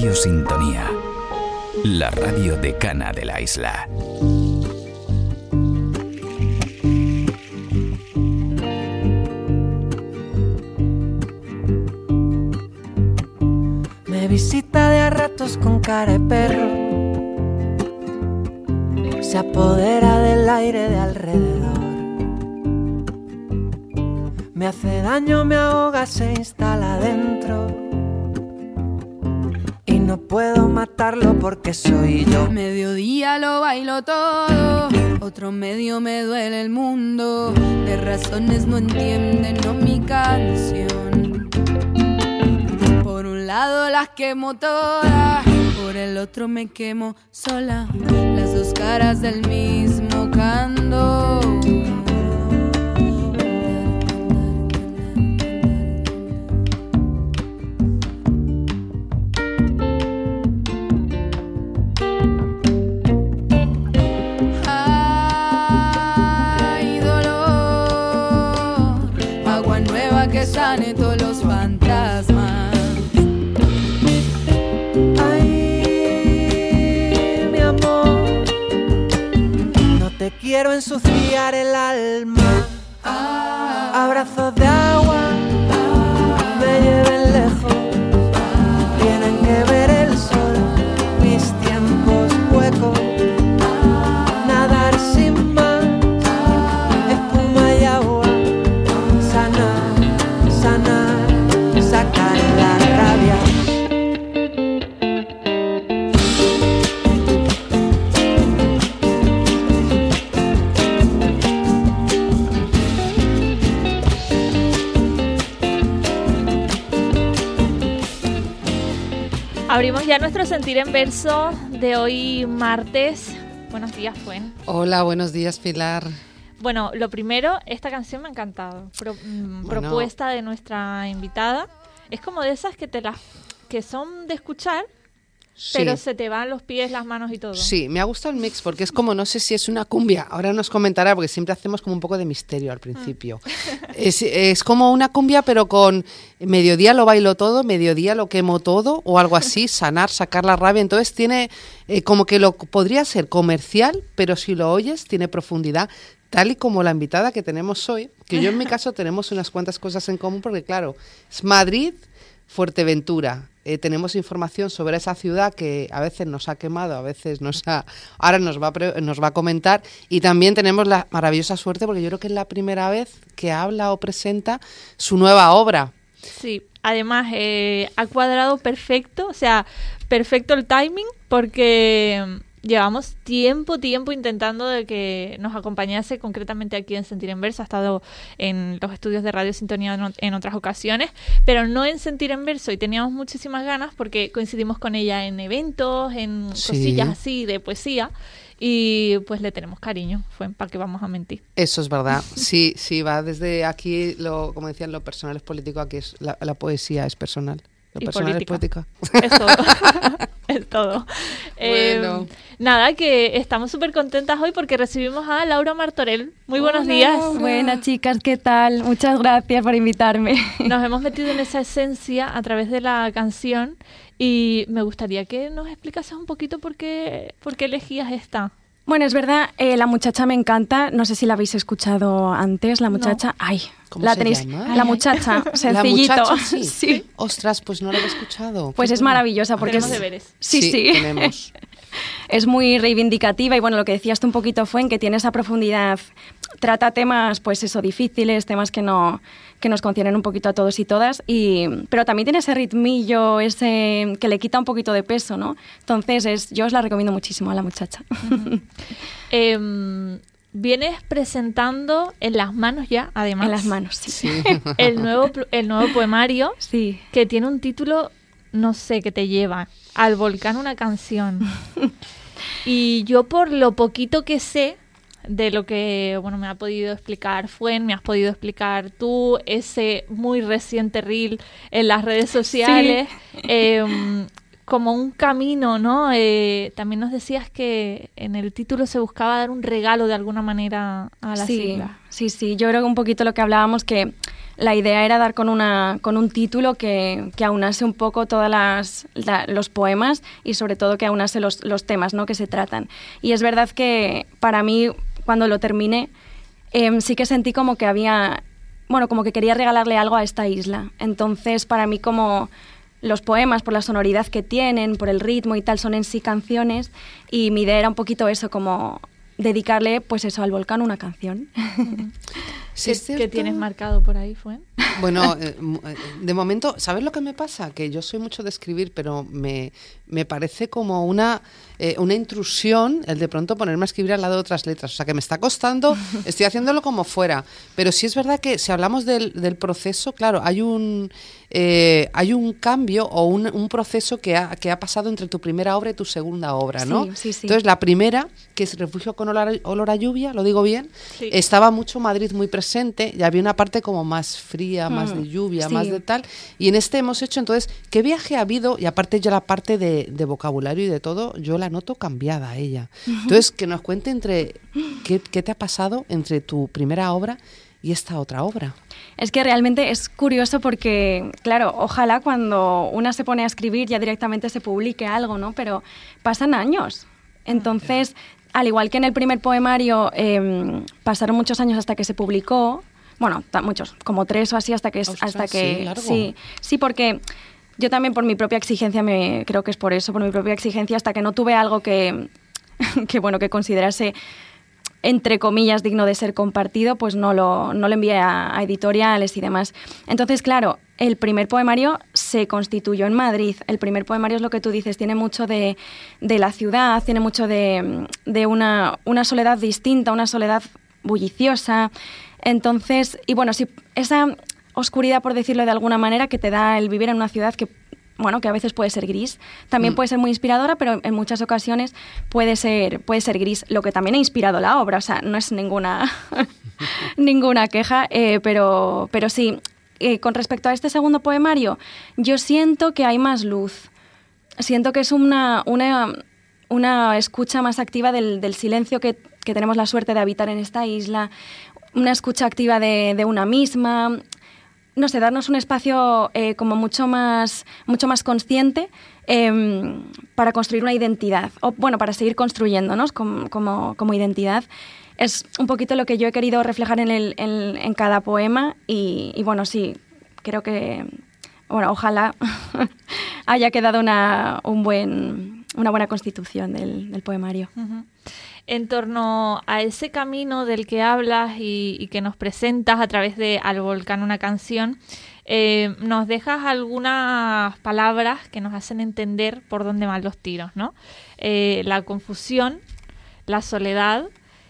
Radio Sintonía, la radio decana de la isla. Me visita de a ratos con cara de perro, se apodera del aire de alrededor. Me hace daño, me ahoga, se instala dentro y no puedo matarlo porque soy yo. Mediodía lo bailo todo, otro medio me duele el mundo. De razones no entienden, no mi canción. Por un lado las quemo todas, por el otro me quemo sola. Las dos caras del mismo canto. Sane todos los fantasmas. Ay, mi amor, no te quiero ensuciar el alma. Abrazos de agua me lleven lejos. Tienen que ver el sol, mis tiempos huecos. Nadar sin más, espuma y agua. Sanar, sacar la rabia. Abrimos ya nuestro sentir en verso de hoy martes. Buenos días, Fuen. Hola, buenos días, Pilar. Bueno, lo primero, esta canción me ha encantado. Propuesta de nuestra invitada. Es como de esas que son de escuchar, sí, pero se te van los pies, las manos y todo. Sí, me ha gustado el mix porque es como, no sé si es una cumbia. Ahora nos comentará porque siempre hacemos como un poco de misterio al principio. Es como una cumbia pero con mediodía lo bailo todo, mediodía lo quemo todo o algo así, sanar, sacar la rabia. Entonces tiene como que lo podría ser comercial, pero si lo oyes tiene profundidad. Tal y como la invitada que tenemos hoy, que yo en mi caso tenemos unas cuantas cosas en común porque claro, es Madrid, Fuerteventura. Tenemos información sobre esa ciudad que a veces nos ha quemado, a veces ahora nos va a comentar, y también tenemos la maravillosa suerte porque yo creo que es la primera vez que habla o presenta su nueva obra. Sí, además ha cuadrado perfecto, o sea, perfecto el timing porque llevamos tiempo intentando de que nos acompañase concretamente aquí en Sentir en Verso. Ha estado en los estudios de Radio Sintonía en otras ocasiones, pero no en Sentir en Verso, y teníamos muchísimas ganas porque coincidimos con ella en eventos, en cosillas así de poesía, y pues le tenemos cariño, para qué vamos a mentir. Eso es verdad, sí, va desde aquí, como decían, lo personal es político, aquí es la poesía es personal. Lo y personal política. Es política. Es todo. Es todo. Bueno. Nada, que estamos súper contentas hoy porque recibimos a Laura Martorell. Muy buenos días. Buenas, chicas, ¿qué tal? Muchas gracias por invitarme. Nos hemos metido en esa esencia a través de la canción y me gustaría que nos explicases un poquito por qué elegías esta. Bueno, es verdad, la muchacha me encanta. No sé si la habéis escuchado antes, la muchacha. No. Ay, ¿cómo la se tenéis? llama? La muchacha, sencillito. La muchacha, sí. Sí. Ostras, pues no la he escuchado. Pues es maravillosa porque tenemos deberes. Sí. Tenemos. Es muy reivindicativa y bueno, lo que decías tú un poquito fue en que tiene esa profundidad. Trata temas, pues eso, difíciles, temas que nos conciernen un poquito a todos y todas, pero también tiene ese ritmillo, ese que le quita un poquito de peso, ¿no? Entonces, yo os la recomiendo muchísimo a la muchacha. Vienes presentando En las manos ya, además. En las manos, sí. el nuevo poemario, sí, que tiene un título, no sé, que te lleva Al volcán una canción. Y yo, por lo poquito que sé de lo que me ha podido explicar Fuen, me has podido explicar tú, ese muy reciente reel en las redes sociales, sí. como un camino, ¿no? También nos decías que en el título se buscaba dar un regalo de alguna manera a las islas. Sí, yo creo que un poquito lo que hablábamos, que la idea era dar con un título que aunase un poco todos los poemas y sobre todo que aunase los temas, ¿no?, que se tratan. Y es verdad que para mí, cuando lo terminé, sí que sentí como que como que quería regalarle algo a esta isla. Entonces, para mí, como los poemas, por la sonoridad que tienen, por el ritmo y tal, son en sí canciones, y mi idea era un poquito eso, como dedicarle, pues eso, al volcán una canción. Sí, ¿Qué tienes marcado por ahí, Fuen? Bueno, de momento, ¿sabes lo que me pasa? Que yo soy mucho de escribir, pero me parece como una intrusión el de pronto ponerme a escribir al lado de otras letras. O sea, que me está costando, estoy haciéndolo como fuera. Pero sí es verdad que si hablamos del proceso, claro, hay un cambio o un proceso que ha pasado entre tu primera obra y tu segunda obra, ¿no? Sí. Entonces, la primera, que es Refugio con olor a lluvia, ¿lo digo bien? Sí. Estaba mucho Madrid muy presente y había una parte como más fría, más de lluvia, más de tal. Y en este hemos hecho, entonces, ¿qué viaje ha habido? Y aparte ya la parte de vocabulario y de todo, yo la noto cambiada a ella. Entonces, que nos cuente qué te ha pasado entre tu primera obra y esta otra obra. Es que realmente es curioso porque, claro, ojalá cuando una se pone a escribir ya directamente se publique algo, ¿no? Pero pasan años. Entonces, al igual que en el primer poemario, pasaron muchos años hasta que se publicó. Bueno, muchos, como 3 o así, hasta que... Sí, largo. Sí, porque yo también por mi propia exigencia, creo que es por eso, por mi propia exigencia, hasta que no tuve algo que considerase, entre comillas, digno de ser compartido, pues no lo envié a editoriales y demás. Entonces, claro, el primer poemario se constituyó en Madrid. El primer poemario es lo que tú dices, tiene mucho de la ciudad, tiene mucho de una soledad distinta, una soledad bulliciosa. Entonces, y bueno, sí, esa oscuridad, por decirlo de alguna manera, que te da el vivir en una ciudad que a veces puede ser gris, también puede ser muy inspiradora, pero en muchas ocasiones puede ser gris, lo que también ha inspirado la obra, o sea, no es ninguna queja, pero sí, con respecto a este segundo poemario, yo siento que hay más luz, siento que es una escucha más activa del silencio que tenemos la suerte de habitar en esta isla, una escucha activa de una misma, no sé, darnos un espacio como mucho más consciente para construir una identidad, o bueno, para seguir construyéndonos como identidad. Es un poquito lo que yo he querido reflejar en cada poema y bueno, sí, creo que, bueno, ojalá haya quedado una buena constitución del poemario. Uh-huh. En torno a ese camino del que hablas y que nos presentas a través de Al volcán una canción, nos dejas algunas palabras que nos hacen entender por dónde van los tiros, ¿no? La confusión, la soledad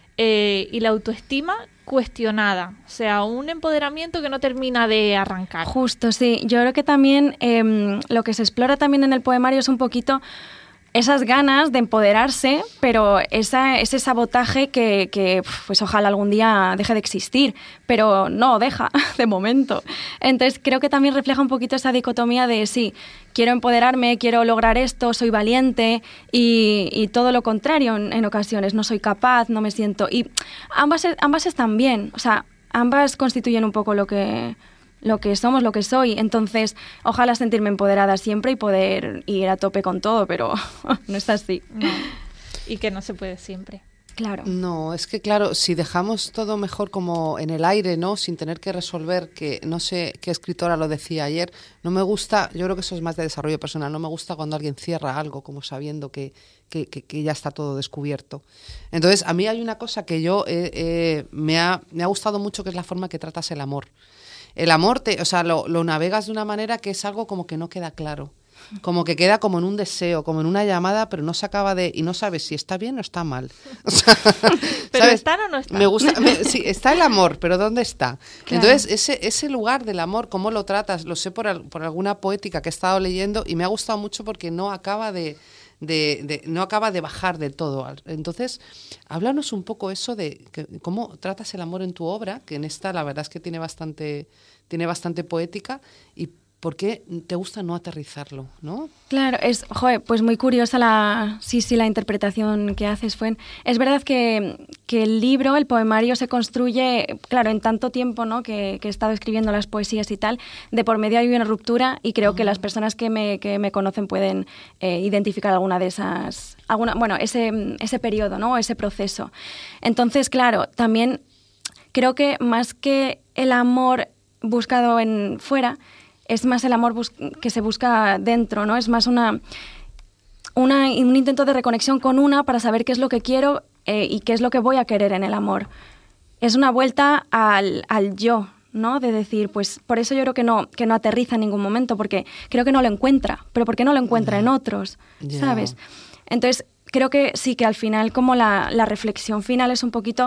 y la autoestima cuestionada, o sea, un empoderamiento que no termina de arrancar. Justo, sí. Yo creo que también lo que se explora también en el poemario es un poquito esas ganas de empoderarse, pero ese sabotaje que pues ojalá algún día deje de existir, pero no deja de momento. Entonces creo que también refleja un poquito esa dicotomía de sí, quiero empoderarme, quiero lograr esto, soy valiente y todo lo contrario en ocasiones, no soy capaz, no me siento... Y ambas están bien, o sea, ambas constituyen un poco lo que somos, lo que soy. Entonces, ojalá sentirme empoderada siempre y poder ir a tope con todo, pero no es así. No. Y que no se puede siempre. Claro. No, es que claro, si dejamos todo mejor como en el aire, ¿no? Sin tener que resolver, que no sé qué escritora lo decía ayer, no me gusta, yo creo que eso es más de desarrollo personal, no me gusta cuando alguien cierra algo como sabiendo que ya está todo descubierto. Entonces, a mí hay una cosa que me ha gustado mucho, que es la forma que tratas el amor. El amor, lo navegas de una manera que es algo como que no queda claro. Como que queda como en un deseo, como en una llamada, pero no se acaba de... Y no sabes si está bien o está mal. O sea, ¿pero ¿sabes? ¿están o no están? Me gusta, sí, está el amor, pero ¿dónde está? Claro. Entonces, ese lugar del amor, ¿cómo lo tratas? Lo sé por alguna poética que he estado leyendo y me ha gustado mucho porque no acaba no acaba de bajar del todo. Entonces, háblanos un poco eso de cómo tratas el amor en tu obra, que en esta la verdad es que tiene bastante poética, y ¿por qué te gusta no aterrizarlo, no? Claro, pues muy curiosa la interpretación que haces, Fuen. Es verdad que el libro, el poemario, se construye, claro, en tanto tiempo, ¿no?, que he estado escribiendo las poesías y tal, de por medio hay una ruptura y creo que las personas que me conocen pueden identificar alguna de esas, ese periodo, ¿no?, ese proceso. Entonces, claro, también creo que más que el amor buscado fuera, es más el amor que se busca dentro, ¿no? Es más un intento de reconexión con para saber qué es lo que quiero y qué es lo que voy a querer en el amor. Es una vuelta al yo, ¿no? De decir, pues por eso yo creo que no aterriza en ningún momento, porque creo que no lo encuentra. ¿Pero por qué no lo encuentra en otros? ¿Sabes? Entonces, creo que sí, que al final como la reflexión final es un poquito...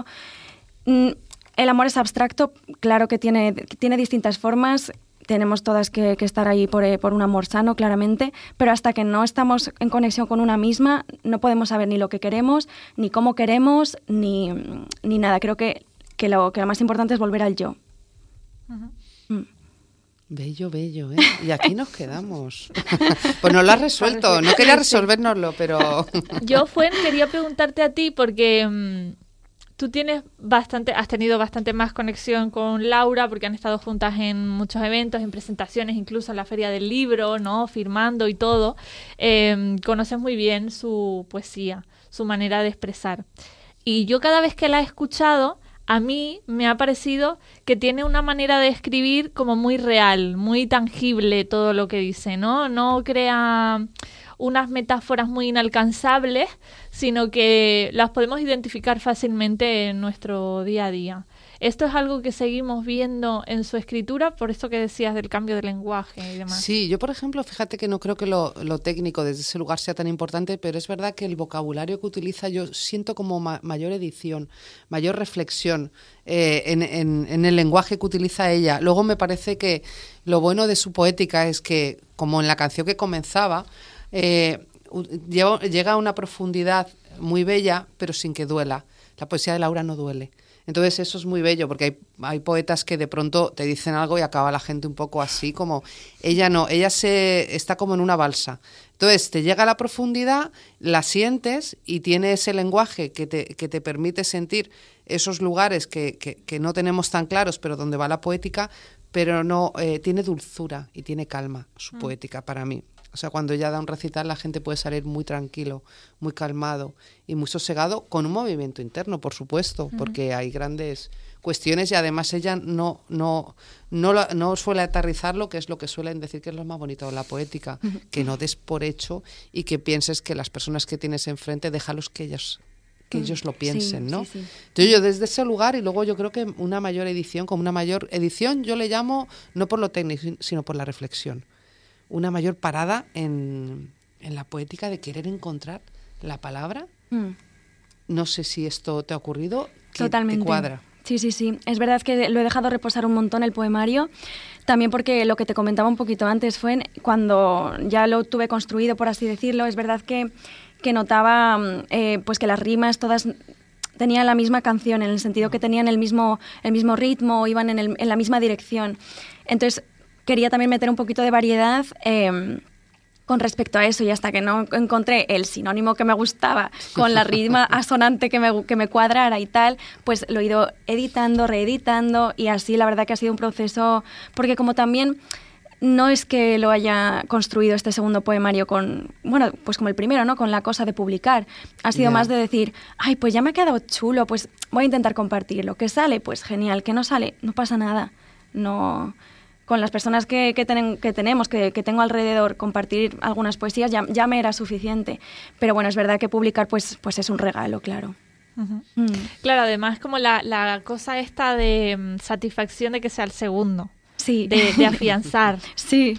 el amor es abstracto, claro que tiene distintas formas. Tenemos todas que estar ahí por un amor sano, claramente, pero hasta que no estamos en conexión con una misma, no podemos saber ni lo que queremos, ni cómo queremos, ni nada. Creo que lo más importante es volver al yo. Uh-huh. Bello, bello, ¿eh? Y aquí nos quedamos. Pues no lo has resuelto, no quería resolvérnoslo, pero... Yo, Fuen, quería preguntarte a ti, porque... tú has tenido bastante más conexión con Laura porque han estado juntas en muchos eventos, en presentaciones, incluso en la Feria del Libro, ¿no?, firmando y todo. Conoces muy bien su poesía, su manera de expresar. Y yo cada vez que la he escuchado, a mí me ha parecido que tiene una manera de escribir como muy real, muy tangible todo lo que dice, ¿no? No crea unas metáforas muy inalcanzables, sino que las podemos identificar fácilmente en nuestro día a día. Esto es algo que seguimos viendo en su escritura, por esto que decías del cambio de lenguaje y demás. Sí, yo por ejemplo, fíjate que no creo que lo técnico desde ese lugar sea tan importante, pero es verdad que el vocabulario que utiliza yo siento como mayor edición, mayor reflexión en el lenguaje que utiliza ella. Luego me parece que lo bueno de su poética es que, como en la canción que comenzaba, llega a una profundidad muy bella, pero sin que duela. La poesía de Laura no duele. Entonces eso es muy bello, porque hay poetas que de pronto te dicen algo y acaba la gente un poco así, como ella no, ella está como en una balsa. Entonces te llega a la profundidad, la sientes y tiene ese lenguaje que te permite sentir esos lugares que no tenemos tan claros, pero donde va la poética, pero no tiene dulzura y tiene calma su poética para mí. O sea, cuando ella da un recital, la gente puede salir muy tranquilo, muy calmado y muy sosegado, con un movimiento interno, por supuesto, porque hay grandes cuestiones y además ella no suele aterrizarlo, que es lo que suelen decir que es lo más bonito de la poética, que no des por hecho y que pienses que las personas que tienes enfrente, déjalos que ellos lo piensen, ¿no? Sí. Entonces yo desde ese lugar, y luego yo creo que una mayor edición, como una mayor edición, yo le llamo no por lo técnico, sino por la reflexión. Una mayor parada en la poética de querer encontrar la palabra. No sé si esto te ha ocurrido. Totalmente. ¿Te cuadra? Sí. Es verdad que lo he dejado reposar un montón el poemario, también porque lo que te comentaba un poquito antes fue cuando ya lo tuve construido, por así decirlo. Es verdad que notaba pues que las rimas todas tenían la misma canción, en el sentido que tenían el mismo ritmo, iban en la misma dirección. Entonces quería también meter un poquito de variedad con respecto a eso, y hasta que no encontré el sinónimo que me gustaba con la rima asonante que me cuadrara y tal, pues lo he ido editando, reeditando, y así la verdad que ha sido un proceso, porque como también no es que lo haya construido este segundo poemario pues como el primero, ¿no?, con la cosa de publicar. Ha sido más de decir, ay, pues ya me ha quedado chulo, pues voy a intentar compartirlo. ¿Que sale? Pues genial. ¿Que no sale? No pasa nada. No... Con las personas que tengo alrededor, compartir algunas poesías ya me era suficiente. Pero bueno, es verdad que publicar pues es un regalo, claro. Uh-huh. Claro, además como la cosa esta de satisfacción de que sea el segundo. Sí. De afianzar. Sí.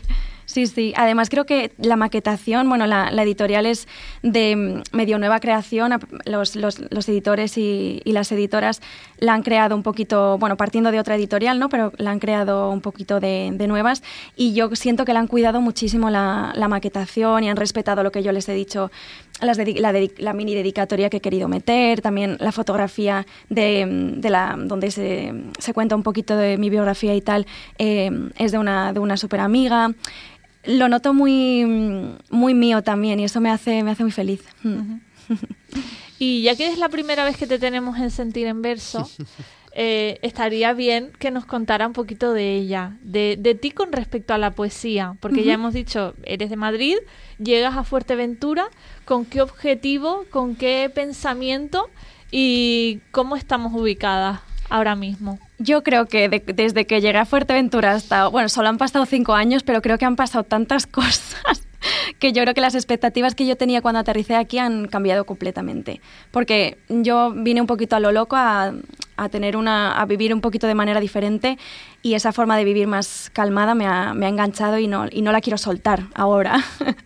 Sí. Además creo que la maquetación, bueno, la editorial es de medio nueva creación. Los editores y las editoras la han creado un poquito, bueno, partiendo de otra editorial, ¿no? Pero la han creado un poquito de nuevas, y yo siento que la han cuidado muchísimo la maquetación y han respetado lo que yo les he dicho, la mini dedicatoria que he querido meter, también la fotografía donde se cuenta un poquito de mi biografía y tal, es de una súper amiga. Lo noto muy, muy mío también, y eso me hace muy feliz. Uh-huh. Y ya que es la primera vez que te tenemos en Sentir en Verso, estaría bien que nos contara un poquito de ella, de ti con respecto a la poesía, porque ya hemos dicho, eres de Madrid, llegas a Fuerteventura, ¿con qué objetivo, con qué pensamiento y cómo estamos ubicadas ahora mismo? Yo creo que desde que llegué a Fuerteventura hasta... Bueno, solo han pasado 5 años, pero creo que han pasado tantas cosas que yo creo que las expectativas que yo tenía cuando aterricé aquí han cambiado completamente. Porque yo vine un poquito a lo loco a vivir un poquito de manera diferente, y esa forma de vivir más calmada me ha enganchado y no la quiero soltar ahora.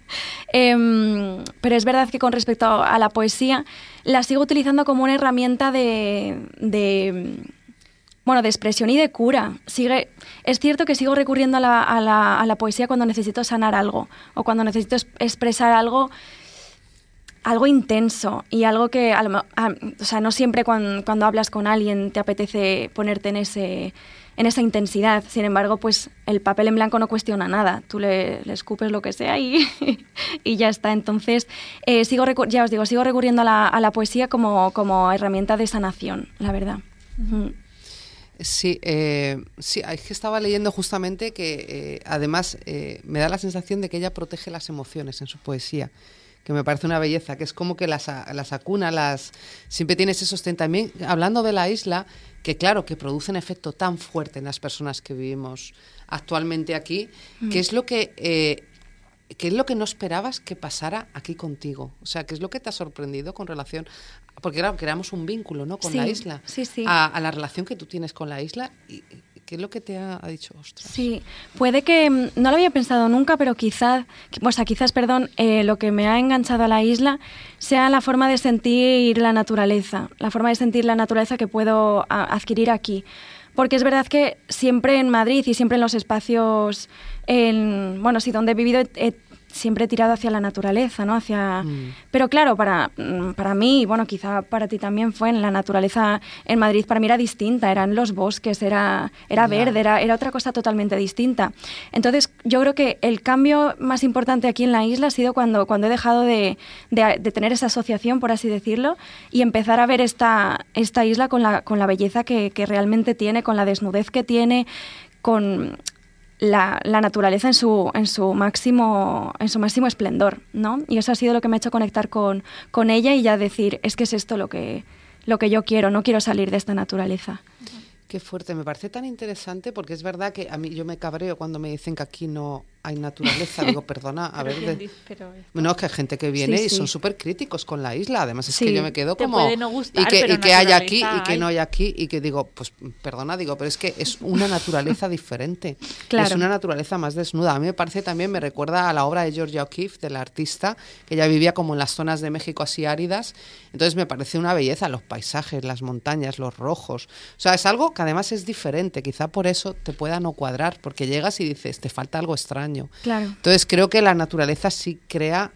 Pero es verdad que con respecto a la poesía, la sigo utilizando como una herramienta de expresión y de cura. Es cierto que sigo recurriendo a la poesía cuando necesito sanar algo, o cuando necesito expresar algo intenso, y algo que, no siempre cuando hablas con alguien te apetece ponerte en esa intensidad. Sin embargo, pues el papel en blanco no cuestiona nada. Tú le escupes lo que sea y ya está. Entonces, sigo recurriendo a la poesía como herramienta de sanación, la verdad. Uh-huh. Sí, es que estaba leyendo justamente que además me da la sensación de que ella protege las emociones en su poesía, que me parece una belleza, que es como que las acuna, siempre tiene ese sostén. También hablando de la isla, que claro, que produce un efecto tan fuerte en las personas que vivimos actualmente aquí, ¿qué es lo que no esperabas que pasara aquí contigo? O sea, ¿qué es lo que te ha sorprendido con relación? Porque claro, creamos un vínculo, ¿no?, con la isla. Sí. A la relación que tú tienes con la isla. ¿Y qué es lo que te ha dicho? Ostras. Sí, puede que no lo había pensado nunca, pero quizás, lo que me ha enganchado a la isla sea la forma de sentir la naturaleza que puedo adquirir aquí. Porque es verdad que siempre en Madrid y siempre en los espacios, donde he vivido, siempre he tirado hacia la naturaleza, ¿no? Pero claro, para mí, bueno, quizá para ti también fue, en la naturaleza en Madrid para mí era distinta, eran los bosques, era verde, era otra cosa totalmente distinta. Entonces, yo creo que el cambio más importante aquí en la isla ha sido cuando he dejado de tener esa asociación, por así decirlo, y empezar a ver esta isla con la belleza que realmente tiene, con la desnudez que tiene, con la naturaleza en su máximo esplendor, ¿no? Y eso ha sido lo que me ha hecho conectar con ella y ya decir, es que es esto lo que yo quiero, no quiero salir de esta naturaleza. Qué fuerte, me parece tan interesante, porque es verdad que a mí yo me cabreo cuando me dicen que aquí no hay naturaleza. Digo, perdona, a ver... Bueno, es que hay gente que viene y son súper críticos con la isla. Además es que yo me quedo como... Te puede no gustar, y que hay aquí y que no hay aquí, y que digo, pues perdona, pero es que es una naturaleza diferente. Claro. Es una naturaleza más desnuda. A mí me parece también, me recuerda a la obra de Georgia O'Keeffe, de la artista, que ella vivía como en las zonas de México así áridas. Entonces me parece una belleza, los paisajes, las montañas, los rojos. O sea, es algo que además es diferente. Quizá por eso te pueda no cuadrar, porque llegas y dices, te falta algo extraño. Claro. Entonces creo que la naturaleza sí crea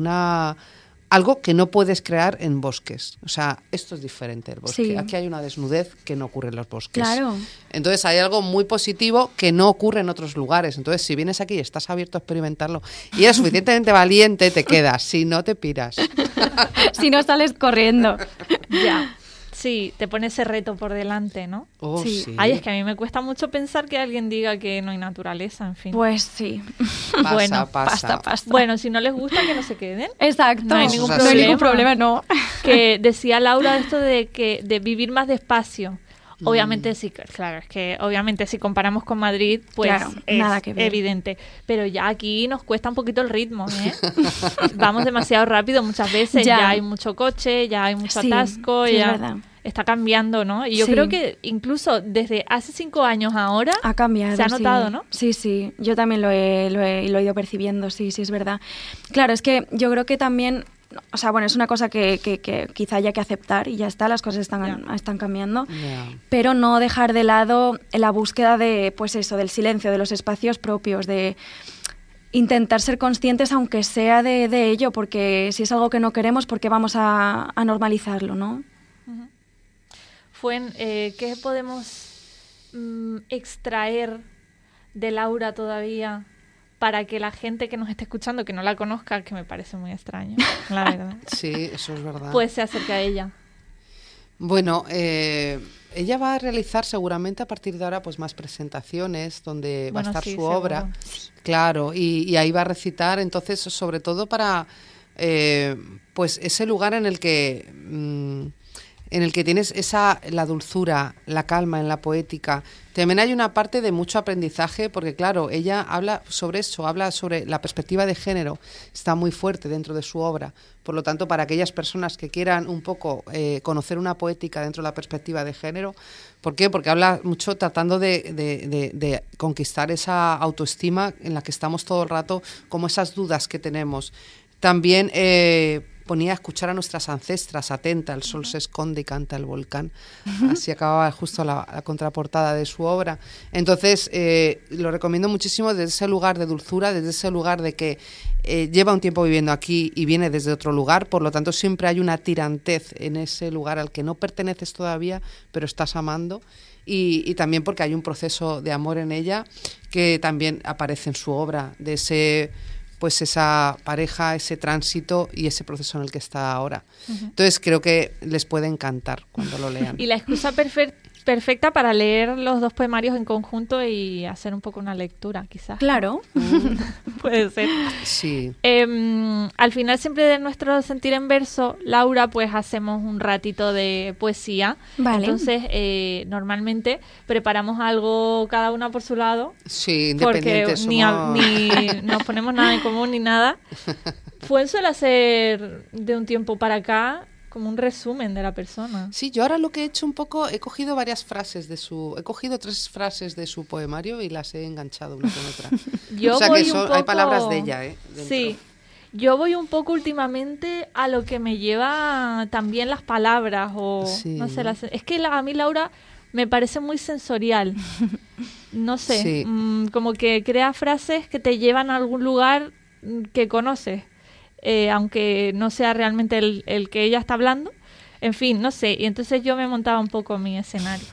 algo que no puedes crear en bosques. O sea, esto es diferente del bosque. Sí. Aquí hay una desnudez que no ocurre en los bosques. Claro. Entonces hay algo muy positivo que no ocurre en otros lugares. Entonces, si vienes aquí y estás abierto a experimentarlo y eres suficientemente valiente, te quedas. Si no, te piras. Si no, sales corriendo. Ya. Sí, te pone ese reto por delante, ¿no? Oh, sí. Ay, es que a mí me cuesta mucho pensar que alguien diga que no hay naturaleza, en fin. Pues sí. Pasa. Bueno, si no les gusta, que no se queden. Exacto. No hay ningún problema. No hay ningún problema, no. Que decía Laura esto de vivir más despacio. Obviamente sí, claro, es que obviamente si comparamos con Madrid, pues claro, es nada que ver. Evidente. Pero ya aquí nos cuesta un poquito el ritmo, ¿eh? Vamos demasiado rápido muchas veces, ya hay mucho coche, ya hay mucho atasco. Sí, ya. Es verdad. está cambiando, ¿no? Y yo Sí. creo que incluso desde hace 5 años a ahora Ha cambiado. se ha notado, sí. ¿no? Sí, sí. Yo también lo he ido percibiendo, sí, sí, es verdad. Claro, es que yo creo que también, o sea, bueno, es una cosa que quizá haya que aceptar y ya está, las cosas están cambiando. Ya. Pero no dejar de lado la búsqueda de, pues eso, del silencio, de los espacios propios, de intentar ser conscientes, aunque sea de ello, porque si es algo que no queremos, ¿por qué vamos a normalizarlo, no? ¿Qué podemos extraer de Laura todavía para que la gente que nos esté escuchando, que no la conozca, que me parece muy extraño, la verdad, Sí, eso es verdad. pues se acerque a ella? Bueno, ella va a realizar seguramente a partir de ahora pues más presentaciones donde va a Bueno, estar sí, su seguro. obra, claro, y ahí va a recitar, entonces sobre todo para pues ese lugar en el que tienes la dulzura, la calma en la poética. También hay una parte de mucho aprendizaje porque, claro, ella habla sobre eso, habla sobre la perspectiva de género, está muy fuerte dentro de su obra. Por lo tanto, para aquellas personas que quieran un poco conocer una poética dentro de la perspectiva de género, ¿por qué? Porque habla mucho tratando de conquistar esa autoestima en la que estamos todo el rato, como esas dudas que tenemos. También ponía a escuchar a nuestras ancestras, atenta, el sol se esconde y canta el volcán. Así acababa justo la contraportada de su obra. Entonces, lo recomiendo muchísimo desde ese lugar de dulzura, desde ese lugar de que lleva un tiempo viviendo aquí y viene desde otro lugar, por lo tanto siempre hay una tirantez en ese lugar al que no perteneces todavía, pero estás amando. Y también porque hay un proceso de amor en ella que también aparece en su obra, de ese... pues esa pareja, ese tránsito y ese proceso en el que está ahora. Entonces creo que les puede encantar cuando lo lean. Y la excusa perfecta para leer los dos poemarios en conjunto y hacer un poco una lectura, quizás. Claro. Puede ser. Sí. Al final siempre de nuestro sentir en verso, Laura, pues hacemos un ratito de poesía. Vale. Entonces, normalmente preparamos algo cada una por su lado. Sí, Porque independientes ni somos... nos ponemos nada en común ni nada. Suele hacer de un tiempo para acá como un resumen de la persona. Sí, yo ahora lo que he hecho un poco, he cogido 3 frases de su poemario y las he enganchado una con otra. Yo o sea voy que un hay poco- palabras de ella, dentro. Sí. Yo voy un poco últimamente a lo que me lleva también las palabras o Sí, no sé, ¿no? es que a mí Laura me parece muy sensorial. No sé, Sí. Como que crea frases que te llevan a algún lugar que conoces, aunque no sea realmente el que ella está hablando. En fin, no sé, y entonces yo me montaba un poco mi escenario.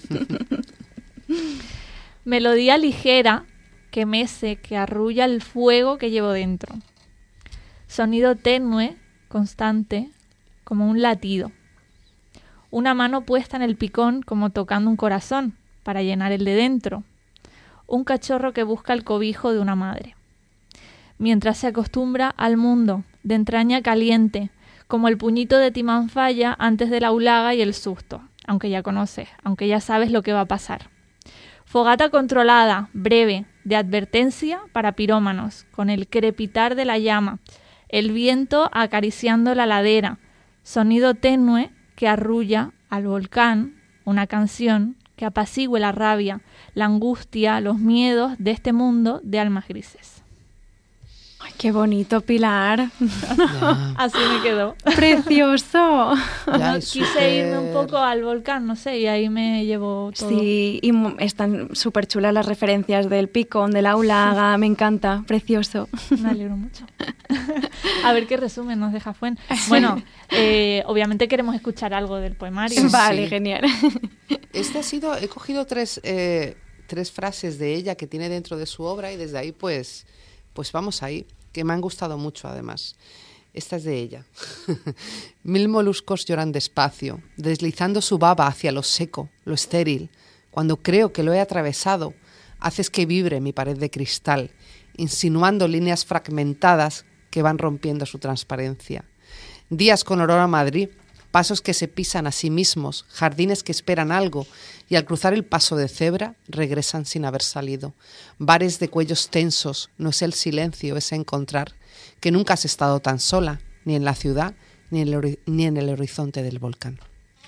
Melodía ligera que mece, que arrulla el fuego que llevo dentro. Sonido tenue, constante, como un latido. Una mano puesta en el picón como tocando un corazón para llenar el de dentro. Un cachorro que busca el cobijo de una madre. Mientras se acostumbra al mundo, de entraña caliente, como el puñito de Timanfaya antes de la ulaga y el susto, aunque ya conoces, aunque ya sabes lo que va a pasar. Fogata controlada, breve, de advertencia para pirómanos, con el crepitar de la llama, el viento acariciando la ladera, sonido tenue que arrulla al volcán, una canción que apacigüe la rabia, la angustia, los miedos de este mundo de almas grises. Ay, qué bonito, Pilar. Ya, Así me quedó. Precioso. ya, es Quise irme un súper- poco al volcán, no sé, y ahí me llevó todo. Sí, y están súper chulas las referencias del picón, de la ulaga, me encanta, precioso. Me alegro mucho. A ver qué resumen nos deja Fuen. Bueno, obviamente queremos escuchar algo del poemario. Sí. Vale, genial. He cogido 3 frases de ella que tiene dentro de su obra y desde ahí pues vamos ahí, que me han gustado mucho además. Esta es de ella. 1000 moluscos lloran despacio, deslizando su baba hacia lo seco, lo estéril. Cuando creo que lo he atravesado, haces que vibre mi pared de cristal, insinuando líneas fragmentadas que van rompiendo su transparencia. Días con olor a Madrid, pasos que se pisan a sí mismos, jardines que esperan algo y al cruzar el paso de cebra regresan sin haber salido. Bares de cuellos tensos, no es el silencio, es encontrar que nunca has estado tan sola, ni en la ciudad, ni en el horizonte del volcán.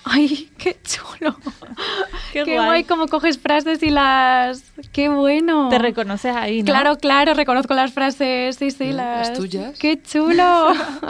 ¡Ay, qué chulo! Qué ¡Qué guay. guay cómo coges frases y las... ¡Qué bueno! Te reconoces ahí, ¿no? Claro, claro, reconozco las frases, sí, Las tuyas. ¡Qué chulo!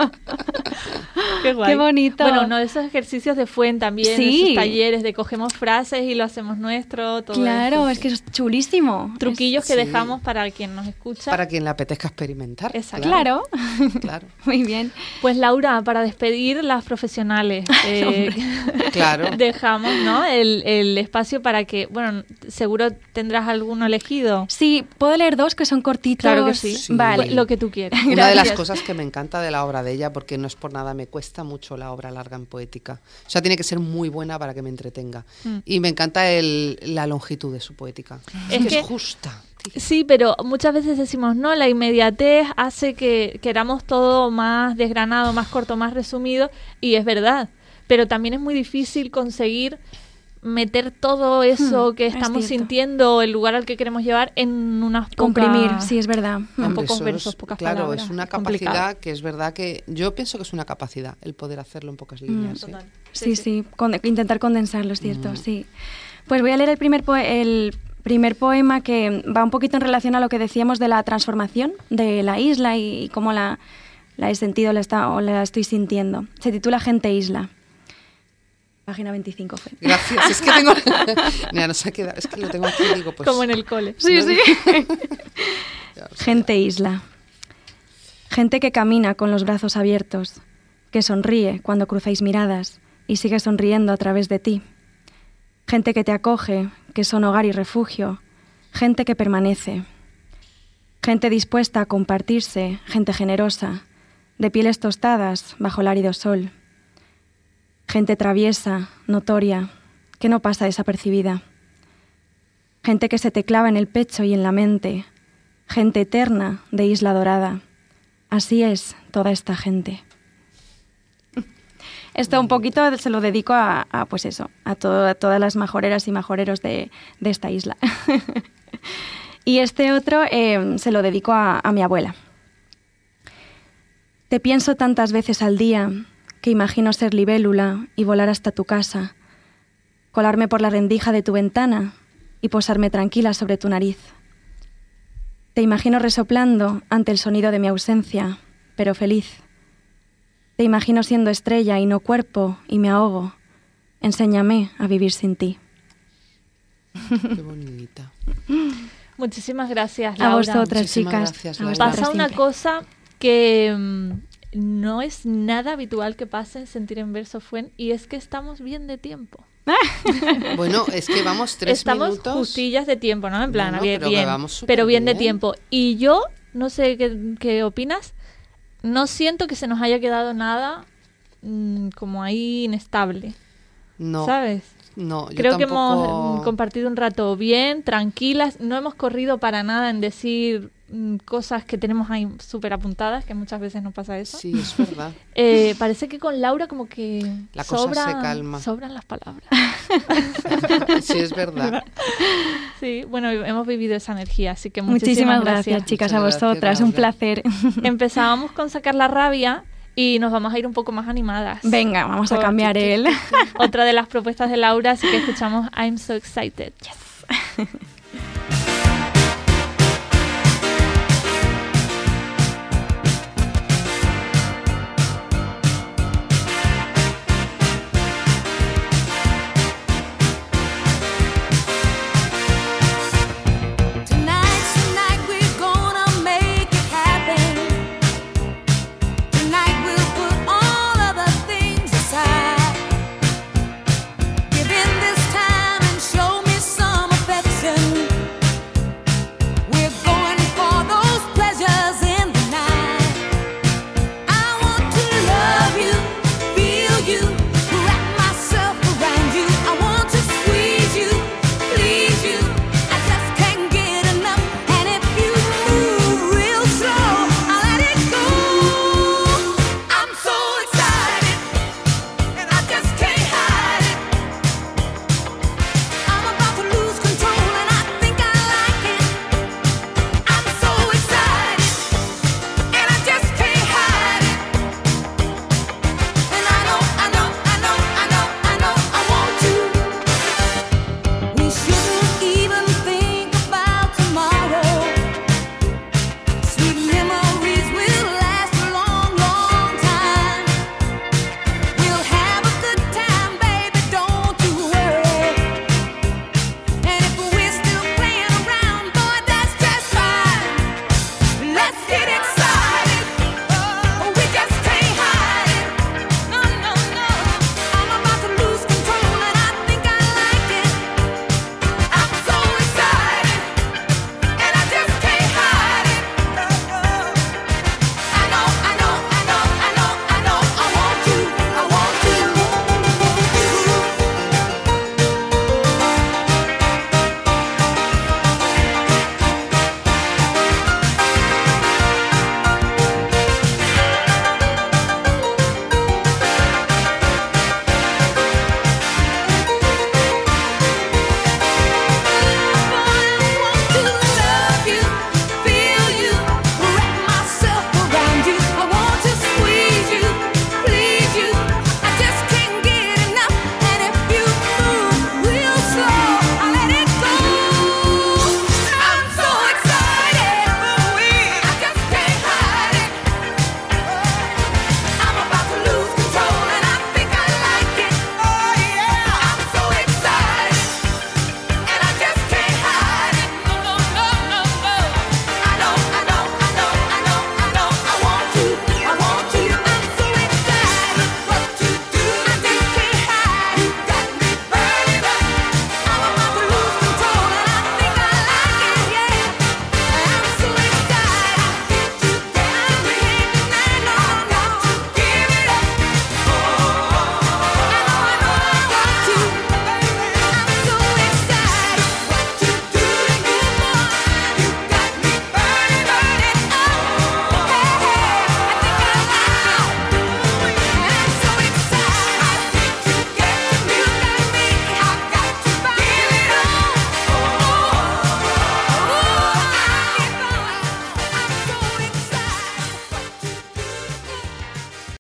Qué guay. ¡Qué bonito! Bueno, uno de esos ejercicios de Fuen también, Sí. esos talleres de cogemos frases y lo hacemos nuestro, todo Claro, eso. es que es chulísimo. Truquillos que Sí. dejamos para quien nos escucha. Para quien le apetezca experimentar. Exacto. Claro. Claro. Muy bien. Pues Laura, para despedir las profesionales, Claro. dejamos, ¿no? el espacio para que, bueno, seguro tendrás alguno elegido. Sí, puedo leer dos que son cortitos. Claro que sí. Sí. Vale. Lo que tú quieras. Una de las Gracias. cosas que me encanta de la obra de ella, porque no es por nada, me cuesta mucho la obra larga en poética. O sea, tiene que ser muy buena para que me entretenga. Y me encanta la longitud de su poética. Es que- es justa. Sí, pero muchas veces decimos, no, la inmediatez hace que queramos todo más desgranado, más corto, más resumido, y es verdad. Pero también es muy difícil conseguir meter todo eso que es estamos cierto. sintiendo, el lugar al que queremos llevar, en unas Comprimir, pocas... sí, es verdad. Hombre, pocos eso versos, es- pocas claro, palabras. es una Es complicado. capacidad que es verdad que yo pienso que es una capacidad el poder hacerlo en pocas líneas. ¿eh? Total. Sí, sí, intentar condensarlo, es cierto, sí. Pues voy a leer el primer poema que va un poquito en relación a lo que decíamos de la transformación de la isla y cómo la he sentido o la estoy sintiendo. Se titula Gente Isla. Página 25. Fe. Gracias. Es que tengo. Mira, nos ha quedado. Es que lo tengo aquí y digo, pues. Como en el cole. Sí, sí. Ya, o sea, Gente Isla. Gente que camina con los brazos abiertos, que sonríe cuando cruzáis miradas y sigue sonriendo a través de ti. Gente que te acoge, que son hogar y refugio. Gente que permanece. Gente dispuesta a compartirse, gente generosa, de pieles tostadas bajo el árido sol. Gente traviesa, notoria, que no pasa desapercibida. Gente que se te clava en el pecho y en la mente. Gente eterna de Isla Dorada. Así es toda esta gente. Esto un poquito se lo dedico pues eso, a todas las majoreras y majoreros de esta isla. Y este otro se lo dedico a mi abuela. Te pienso tantas veces al día que imagino ser libélula y volar hasta tu casa, colarme por la rendija de tu ventana y posarme tranquila sobre tu nariz. Te imagino resoplando ante el sonido de mi ausencia, pero feliz. Te imagino siendo estrella y no cuerpo y me ahogo. Enséñame a vivir sin ti. Qué bonita. Muchísimas gracias, A Laura. vosotras, Muchísimas chicas. gracias, A Laura. vosotras Pasa una siempre. cosa que no es nada habitual que pase en Sentir en Verso Fuen, y es que estamos bien de tiempo. Bueno, es que vamos 3 Estamos minutos. justillas de tiempo, ¿no? En plan, Bueno, bien, pero que bien, vamos súper pero bien de bien. tiempo. Y yo, no sé qué opinas, no siento que se nos haya quedado nada como ahí inestable, No, ¿sabes? no, yo Creo que tampoco- hemos compartido un rato bien, tranquilas, no hemos corrido para nada en decir cosas que tenemos ahí súper apuntadas, que muchas veces no pasa eso. Sí, es verdad. Parece que con Laura como que La cosa se calma. sobran las palabras. Sí, es verdad. Sí, bueno, hemos vivido esa energía, así que Muchísimas gracias, chicas, a Muchas gracias, vosotras. Un Laura. placer. Empezábamos con Sacar la Rabia y nos vamos a ir un poco más animadas. Venga, vamos a cambiar el... Otra de las propuestas de Laura, así que escuchamos I'm So Excited. Yes.